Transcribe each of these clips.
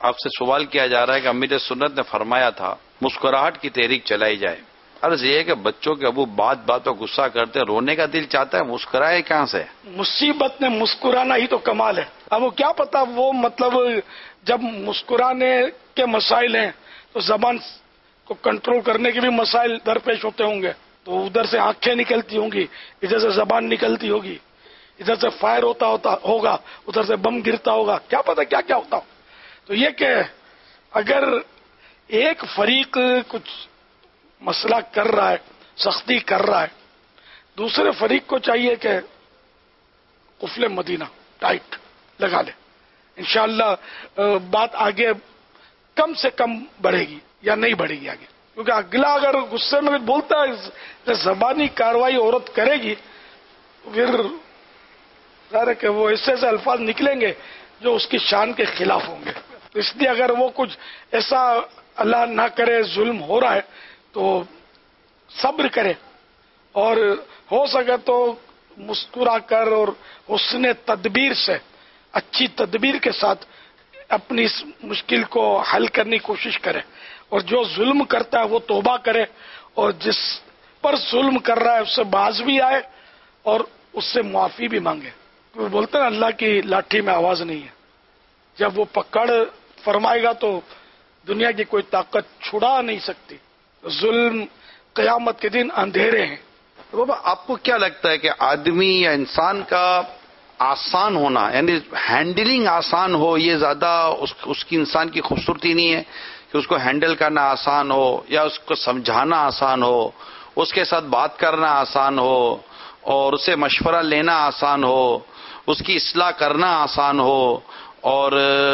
آپ سے سوال کیا جا رہا ہے کہ امیر سنت نے فرمایا تھا مسکراہٹ کی تحریک چلائی جائے. عرض یہ ہے کہ بچوں کے ابو بات بات پر غصہ کرتے ہیں، رونے کا دل چاہتا ہے، مسکرائے کہاں سے؟ مصیبت میں مسکرانا ہی تو کمال ہے. اب وہ کیا پتا، وہ مطلب جب مسکرانے کے مسائل ہیں تو زبان کو کنٹرول کرنے کے بھی مسائل درپیش ہوتے ہوں گے. تو ادھر سے آنکھیں نکلتی ہوں گی، ادھر سے زبان نکلتی ہوگی، ادھر سے فائر ہوتا ہوگا، ادھر سے بم گرتا ہوگا، کیا پتا کیا کیا ہوتا ہو. تو یہ کہ اگر ایک فریق کچھ مسئلہ کر رہا ہے، سختی کر رہا ہے، دوسرے فریق کو چاہیے کہ قفل مدینہ ٹائٹ لگا لے. انشاءاللہ بات آگے کم سے کم بڑھے گی یا نہیں بڑھے گی آگے. کیونکہ اگلا اگر غصے میں بولتا ہے، زبانی کاروائی عورت کرے گی، پھر ظاہر ہے کہ وہ ایسے الفاظ نکلیں گے جو اس کی شان کے خلاف ہوں گے. تو اس لیے اگر وہ کچھ ایسا اللہ نہ کرے ظلم ہو رہا ہے تو صبر کرے، اور ہو سکے تو مسکرا کر اور حسن تدبیر سے، اچھی تدبیر کے ساتھ اپنی اس مشکل کو حل کرنے کی کوشش کرے. اور جو ظلم کرتا ہے وہ توبہ کرے، اور جس پر ظلم کر رہا ہے اس سے باز بھی آئے اور اس سے معافی بھی مانگے. وہ بولتے ہیں اللہ کی لاٹھی میں آواز نہیں ہے، جب وہ پکڑ فرمائے گا تو دنیا کی کوئی طاقت چھڑا نہیں سکتی. ظلم قیامت کے دن اندھیرے ہیں. بابا آپ کو کیا لگتا ہے کہ آدمی یا انسان کا آسان ہونا، یعنی ہینڈلنگ آسان ہو، یہ زیادہ اس کی انسان کی خوبصورتی نہیں ہے کہ اس کو ہینڈل کرنا آسان ہو، یا اس کو سمجھانا آسان ہو، اس کے ساتھ بات کرنا آسان ہو، اور اسے مشورہ لینا آسان ہو، اس کی اصلاح کرنا آسان ہو، اور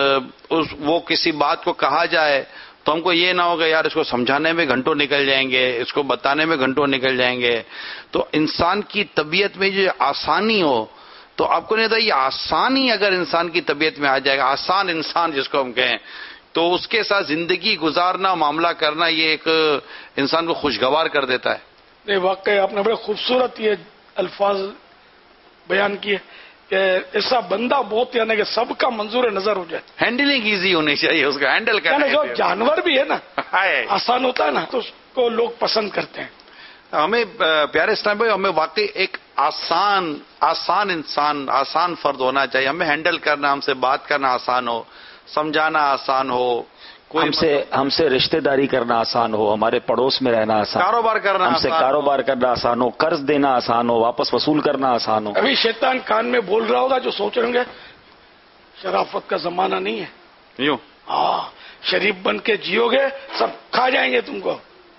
وہ کسی بات کو کہا جائے تو ہم کو یہ نہ ہوگا یار اس کو سمجھانے میں گھنٹوں نکل جائیں گے، اس کو بتانے میں گھنٹوں نکل جائیں گے. تو انسان کی طبیعت میں جو آسانی ہو، تو آپ کو نہیں پتا یہ آسانی اگر انسان کی طبیعت میں آ جائے گا، آسان انسان جس کو ہم کہیں، تو اس کے ساتھ زندگی گزارنا، معاملہ کرنا، یہ ایک انسان کو خوشگوار کر دیتا ہے. نہیں، واقعی آپ نے بڑے خوبصورت یہ الفاظ بیان کیے کہ ایسا بندہ بہت، یعنی کہ سب کا منظور نظر ہو جائے. ہینڈلنگ ایزی ہونی چاہیے، اس کا ہینڈل کرنا. جو جانور بھی ہے نا آسان ہوتا ہے نا، تو اس کو لوگ پسند کرتے ہیں. ہمیں پیارے اسلام بھائی، ہمیں واقعی ایک آسان انسان، آسان فرد ہونا چاہیے. ہمیں ہینڈل کرنا، ہم سے بات کرنا آسان ہو، سمجھانا آسان ہو، ہم سے رشتہ داری کرنا آسان ہو، ہمارے پڑوس میں رہنا آسان، کاروبار کرنا ہم سے کاروبار کرنا آسان ہو، قرض دینا آسان ہو، واپس وصول کرنا آسان ہو. ابھی شیطان کان میں بول رہا ہوگا جو سوچ رہے ہوں گے شرافت کا زمانہ نہیں ہے، یوں شریف بن کے جیو گے سب کھا جائیں گے تم کو.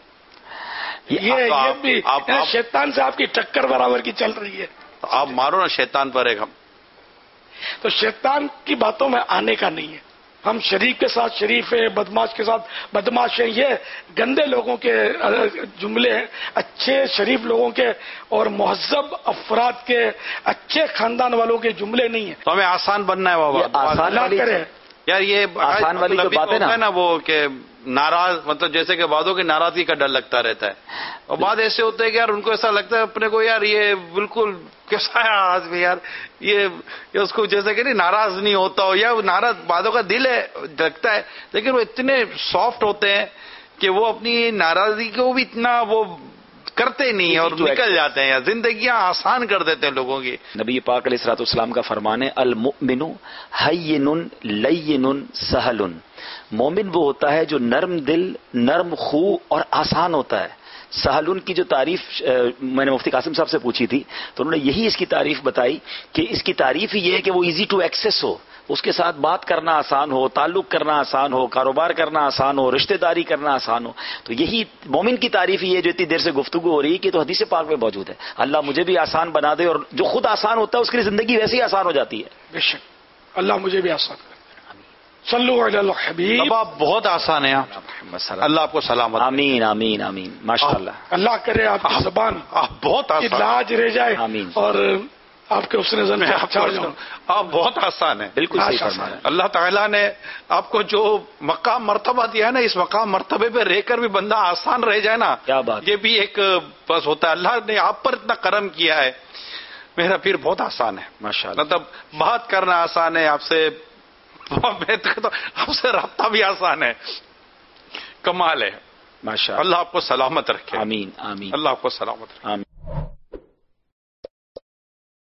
یہ بھی شیطان سے آپ کی ٹکر برابر کی چل رہی ہے. آپ مارو نا شیطان پر ایک. ہم تو شیطان کی باتوں میں آنے کا نہیں ہے. ہم شریف کے ساتھ شریف ہیں، بدماش کے ساتھ بدماش ہیں. یہ گندے لوگوں کے جملے ہیں. اچھے شریف لوگوں کے اور مہذب افراد کے، اچھے خاندان والوں کے جملے نہیں ہیں. تو ہمیں آسان بننا ہے بابا. آسان کرے یار، یہ آسان والی جو بات ہے نا وہ کہ ناراض، مطلب جیسے کہ بعدوں کی ناراضگی کا ڈر لگتا رہتا ہے، اور بعد ایسے ہوتے ہیں کہ یار ان کو ایسا لگتا ہے اپنے کو یار یہ بالکل کیسا ہے آدمی یار، یہ اس کو جیسے کہ ناراض نہیں ہوتا ہو، یا ناراض بعدوں کا دل ہے لگتا ہے، لیکن وہ اتنے سافٹ ہوتے ہیں کہ وہ اپنی ناراضگی کو بھی اتنا وہ کرتے نہیں اور نکل جاتے ہیں، زندگیاں آسان کر دیتے ہیں لوگوں کی. نبی پاک علیہ الصلوۃ والسلام کا فرمان ہے المؤمن ہین لین سہل. مومن وہ ہوتا ہے جو نرم دل، نرم خو اور آسان ہوتا ہے. سہل کی جو تعریف میں نے مفتی قاسم صاحب سے پوچھی تھی تو انہوں نے یہی اس کی تعریف بتائی کہ اس کی تعریف یہ ہے کہ وہ ایزی ٹو ایکسیس ہو، اس کے ساتھ بات کرنا آسان ہو، تعلق کرنا آسان ہو، کاروبار کرنا آسان ہو، رشتہ داری کرنا آسان ہو. تو یہی مومن کی تعریف یہ جو اتنی دیر سے گفتگو ہو رہی ہے کہ تو حدیث پاک میں موجود ہے. اللہ مجھے بھی آسان بنا دے، اور جو خود آسان ہوتا ہے اس کے لیے زندگی ویسے ہی آسان ہو جاتی ہے. بے شک اللہ مجھے بھی آسان کرے. صلو علی الحبیب. اب آپ بہت آسان ہیں. اللہ آپ کو سلامت. آمین آمین آمین. ماشاء اللہ. اللہ کرے آپ کی زبان بہت آسان لاج رہ جائے. آمین. اور آپ کے حسن زن میں آپ بہت آسان ہیں. بالکل صحیح فرمایا. اللہ تعالیٰ نے آپ کو جو مقام مرتبہ دیا ہے نا، اس مقام مرتبے پہ رہ کر بھی بندہ آسان رہ جائے نا، کیا بات. یہ بھی ایک بس ہوتا ہے. اللہ نے آپ پر اتنا کرم کیا ہے. میرا پیر بہت آسان ہے ماشاء اللہ. مطلب بات کرنا آسان ہے، آپ سے میں تو آپ سے رابطہ بھی آسان ہے. کمال ہے. ماشاء اللہ آپ کو سلامت رکھے. آمین آمین. اللہ آپ کو سلامت رکھے. آمین.